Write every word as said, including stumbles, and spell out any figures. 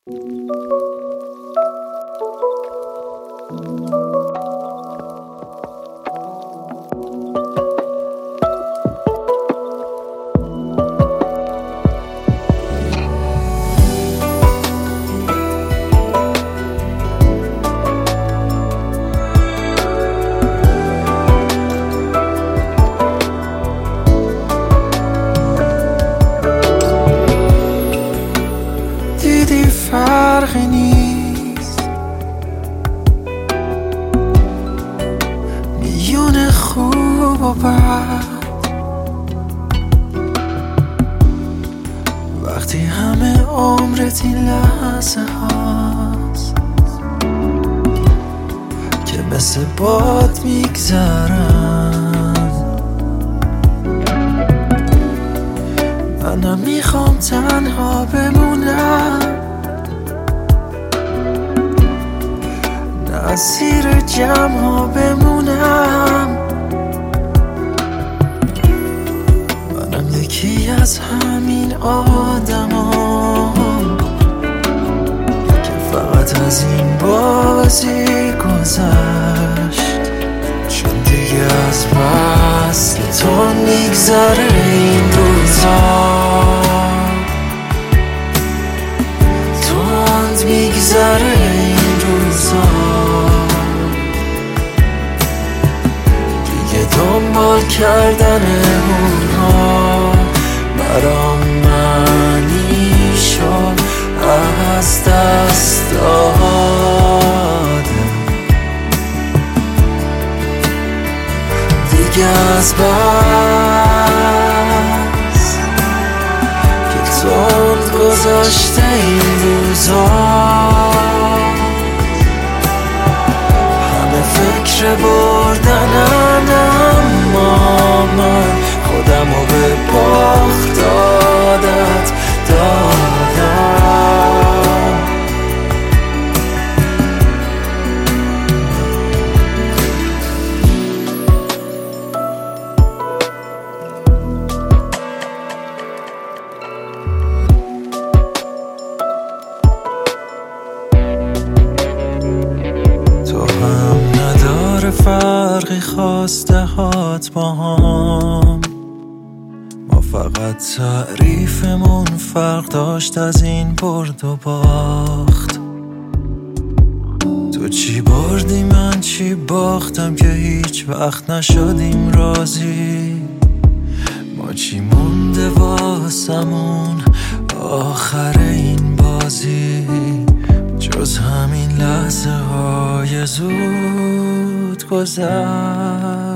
دیدی فرقی نیست میون خوب و بد، وقتی همه عمرت این لحظه هاست که مثل باد میگذرن. منم میخوام تنها بمونم، نه زیر جمع ها بمونم. منم یکی از همین آدمام که فقط از این بازی گذشت، چون دیگه از بس که تو میگذره این روزا، تند میگذره این روزا. دیگه دنبال کردن اونها برام معنی شد از دست دادم. دیگه از بس که تند گذاشته این روزا، همه فکر بردنن، اما من خودمو به باخت عادت دادم. فرقی خواسته هات با هم، ما فقط تعریفمون فرق داشت از این برد و باخت. تو چی بردی من چی باختم که هیچ وقت نشدیم راضی. ما چی مونده واسمون آخر این بازی، جز همین لحظه های زود گذشت.